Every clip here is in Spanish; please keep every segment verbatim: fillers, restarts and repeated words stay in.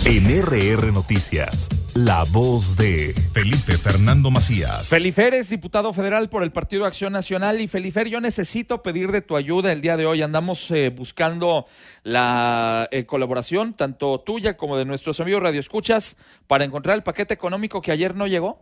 En R R Noticias, la voz de Felipe Fernando Macías. Felifer es diputado federal por el Partido Acción Nacional. Y Felifer, yo necesito pedir de tu ayuda el día de hoy. Andamos eh, buscando la eh, colaboración, tanto tuya como de nuestros amigos radioescuchas, para encontrar el paquete económico que ayer no llegó.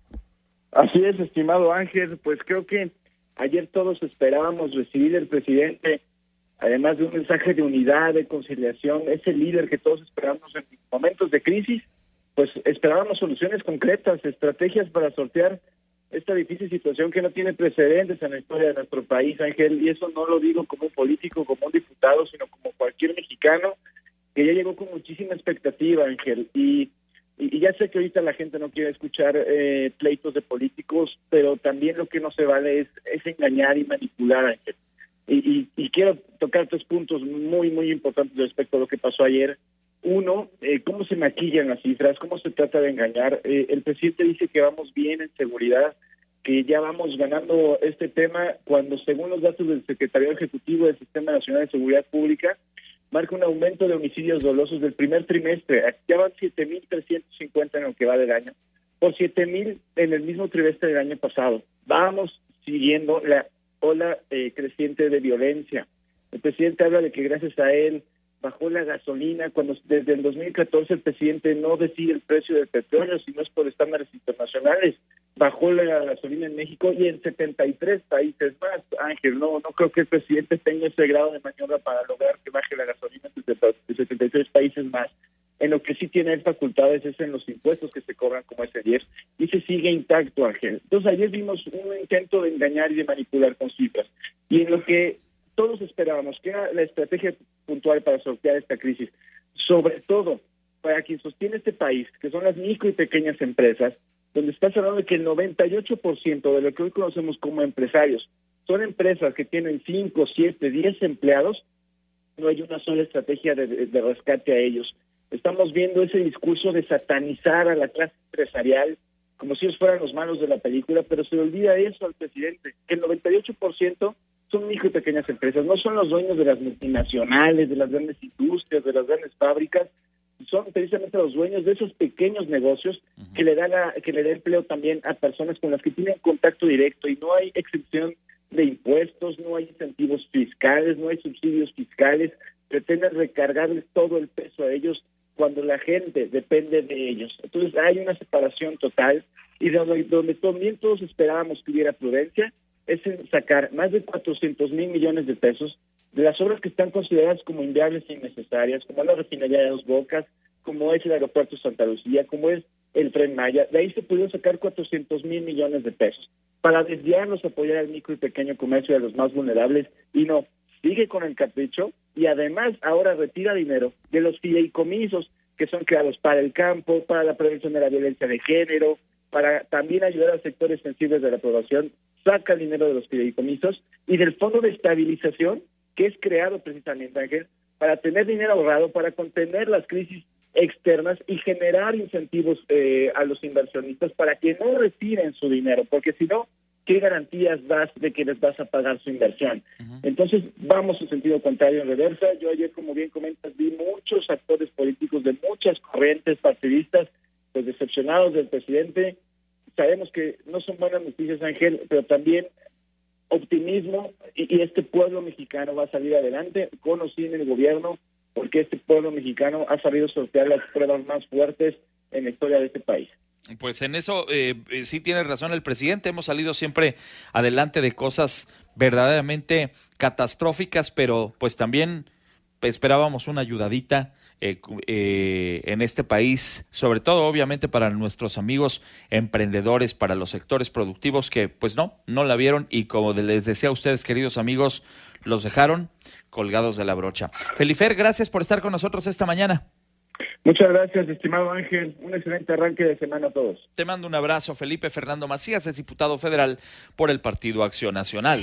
Así es, estimado Ángel, pues creo que ayer todos esperábamos recibir del presidente, además de un mensaje de unidad, de conciliación, ese líder que todos esperamos en momentos de crisis, pues esperábamos soluciones concretas, estrategias para sortear esta difícil situación que no tiene precedentes en la historia de nuestro país, Ángel, y eso no lo digo como un político, como un diputado, sino como cualquier mexicano que ya llegó con muchísima expectativa, Ángel, y, y, y ya sé que ahorita la gente no quiere escuchar eh, pleitos de políticos, pero también lo que no se vale es, es engañar y manipular, Ángel. Y, y, y quiero tocar tres puntos muy, muy importantes respecto a lo que pasó ayer. Uno, eh, cómo se maquillan las cifras, cómo se trata de engañar. Eh, el presidente dice que vamos bien en seguridad, que ya vamos ganando este tema, cuando según los datos del Secretariado Ejecutivo del Sistema Nacional de Seguridad Pública, marca un aumento de homicidios dolosos del primer trimestre. Ya van siete mil trescientos cincuenta en lo que va del año, por siete mil en el mismo trimestre del año pasado. Vamos siguiendo la ola eh, creciente de violencia. El presidente habla de que gracias a él bajó la gasolina, cuando desde el dos mil catorce el presidente no decide el precio del petróleo, sino es por estándares internacionales. Bajó la gasolina en México y en setenta y tres países más, Ángel. No no creo que el presidente tenga ese grado de maniobra para lograr que baje la gasolina en setenta y tres países más. En lo que sí tiene facultades es en los impuestos que se cobran como ese diez, y se sigue intacto, Ángel. Entonces ayer vimos un intento de engañar y de manipular con cifras, y en lo que todos esperábamos, que era la estrategia puntual para sortear esta crisis, sobre todo para quien sostiene este país, que son las micro y pequeñas empresas, donde está hablando de que el noventa y ocho por ciento de lo que hoy conocemos como empresarios son empresas que tienen cinco, siete, diez empleados. No hay una sola estrategia de, de, de rescate a ellos. Estamos viendo ese discurso de satanizar a la clase empresarial como si ellos fueran los malos de la película, pero se le olvida eso al presidente, que el noventa y ocho por ciento son micro y pequeñas empresas, no son los dueños de las multinacionales, de las grandes industrias, de las grandes fábricas, son precisamente los dueños de esos pequeños negocios uh-huh. que le da la, que le da empleo también a personas con las que tienen contacto directo, y no hay exención de impuestos, no hay incentivos fiscales, no hay subsidios fiscales, pretenden recargarles todo el peso a ellos cuando la gente depende de ellos. Entonces hay una separación total, y donde, donde también todos esperábamos que hubiera prudencia es en sacar más de cuatrocientos mil millones de pesos de las obras que están consideradas como inviables e innecesarias, como la refinería de Dos Bocas, como es el aeropuerto Santa Lucía, como es el Tren Maya. De ahí se pudieron sacar cuatrocientos mil millones de pesos para desviarlos, apoyar al micro y pequeño comercio de los más vulnerables, y no, sigue con el capricho, y además ahora retira dinero de los fideicomisos que son creados para el campo, para la prevención de la violencia de género, para también ayudar a sectores sensibles de la población. Saca el dinero de los fideicomisos y del Fondo de Estabilización, que es creado precisamente, Ángel, para tener dinero ahorrado, para contener las crisis externas y generar incentivos eh, a los inversionistas para que no retiren su dinero, porque si no, ¿qué garantías das de que les vas a pagar su inversión? Uh-huh. Entonces, vamos en sentido contrario, en reversa. Yo ayer, como bien comentas, vi muchos actores políticos de muchas corrientes partidistas, pues decepcionados del presidente. Sabemos que no son buenas noticias, Ángel, pero también optimismo, y, y este pueblo mexicano va a salir adelante, con o sin el gobierno, porque este pueblo mexicano ha sabido sortear las pruebas más fuertes en la historia de este país. Pues en eso eh, eh, sí tiene razón el presidente. Hemos salido siempre adelante de cosas verdaderamente catastróficas, pero pues también esperábamos una ayudadita eh, eh, en este país, sobre todo obviamente para nuestros amigos emprendedores, para los sectores productivos que pues no, no la vieron, y como les decía a ustedes, queridos amigos, los dejaron colgados de la brocha. Felifer, gracias por estar con nosotros esta mañana. Muchas gracias, estimado Ángel. Un excelente arranque de semana a todos. Te mando un abrazo. Felipe Fernando Macías es diputado federal por el Partido Acción Nacional.